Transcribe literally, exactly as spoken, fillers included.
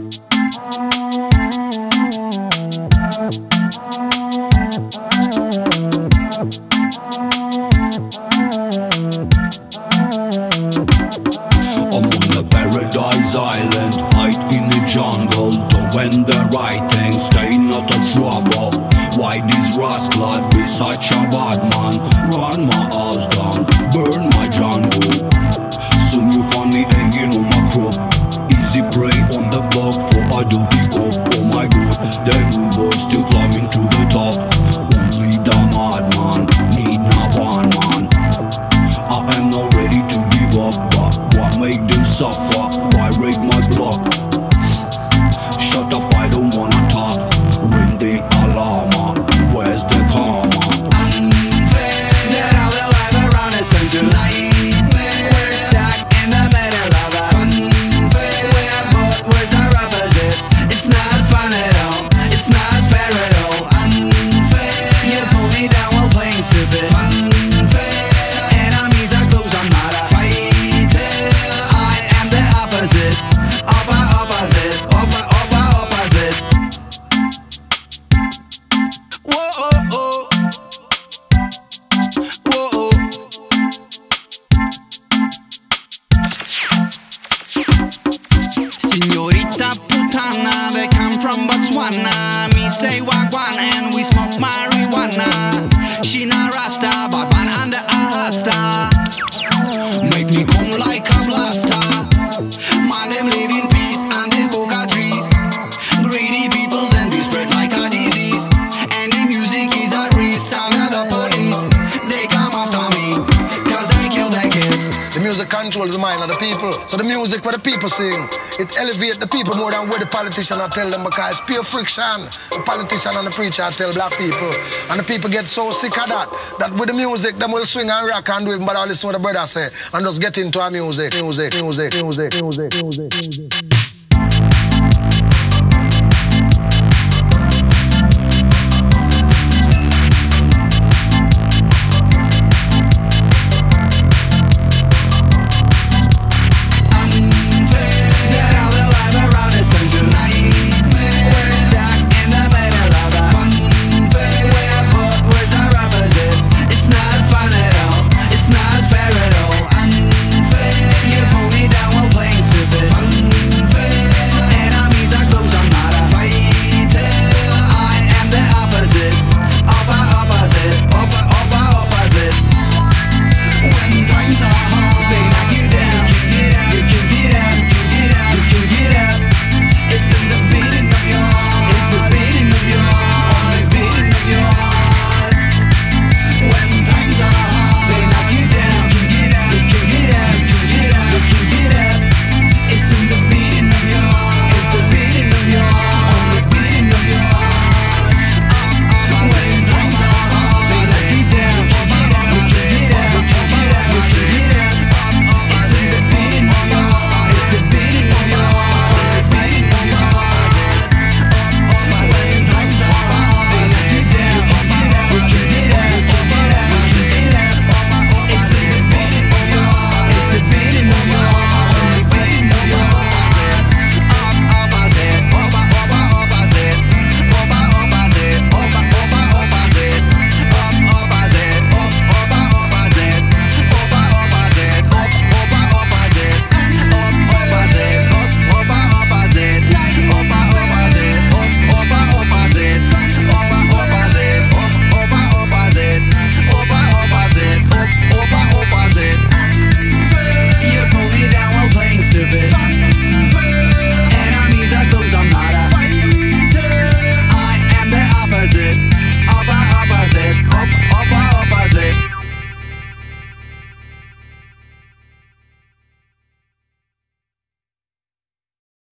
Paradise Island, hide in the jungle, doing the right thing, stay not a trouble. Why this rascal be such a bad man? Run my house down, burn my jungle. Soon you find me hanging on my crop. Easy prey on the block for I do pick up. Oh my god, them boys still climbing to the top. Only the madman need not one man. I am not ready to give up, but what make them suffer? Why raid my block? Shut up, I don't wanna talk. Ring the alarm, where's the karma? Unfair that all the life around us turn to nightmare. We're stuck in the middle of a funfair where both words are opposite. It's not fun at all, it's not fair at all. Unfair, you pull me down while playing stupid. Funfair, enemies are close, I'm not a fighter. I am the opposite, oppa opposite, oppa oppa opposite. Whoa, oh, oh. Whoa, oh. Señorita putana, they come from Botswana. Me say wagwan and we smoke marijuana. She not rasta, but man under a hasta. Make me come like a blaster. Man them live in peace and they coca trees. Greedy peoples and we spread like a disease. And the music is at risk, sound of the police. They come after me, cause they kill their kids. The music controls the mind of the people. So the music where the people sing, it elevates the people more than what the politician I tell them, because it's pure friction. The politician and the preacher I tell black people. And the people get so sick of that, that with the music, them will swing and rock and do it, but all listen what the brother say, and just get into our music, music, music, music, music, music, music.